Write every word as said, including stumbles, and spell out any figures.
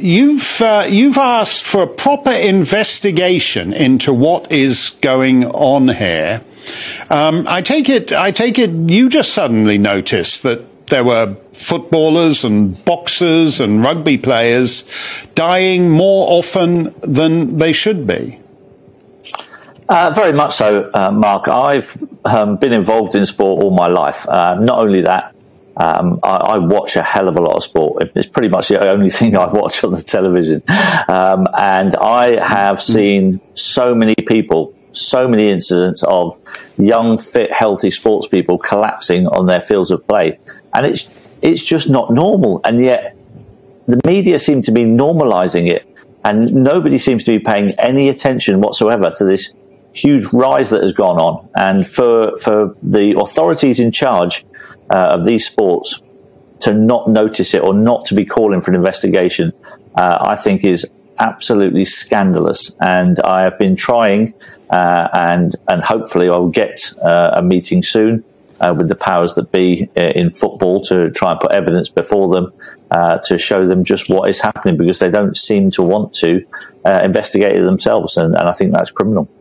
you've uh, you've asked for a proper investigation into what is going on here. Um, I take it. I take it. You just suddenly noticed that there were footballers and boxers and rugby players dying more often than they should be. Uh, very much so, uh, Mark. I've um, been involved in sport all my life. Uh, not only that, um, I, I watch a hell of a lot of sport. It's pretty much the only thing I watch on the television. Um, and I have seen so many people, so many incidents of young, fit, healthy sports people collapsing on their fields of play. And it's it's just not normal. And yet the media seem to be normalising it. And nobody seems to be paying any attention whatsoever to this huge rise that has gone on. And for for the authorities in charge uh, of these sports to not notice it or not to be calling for an investigation, uh, I think is absolutely scandalous. And I have been trying, uh, and and hopefully I will get uh, a meeting soon uh, with the powers that be in football to try and put evidence before them uh, to show them just what is happening, because they don't seem to want to uh, investigate it themselves. And, and I think that's criminal.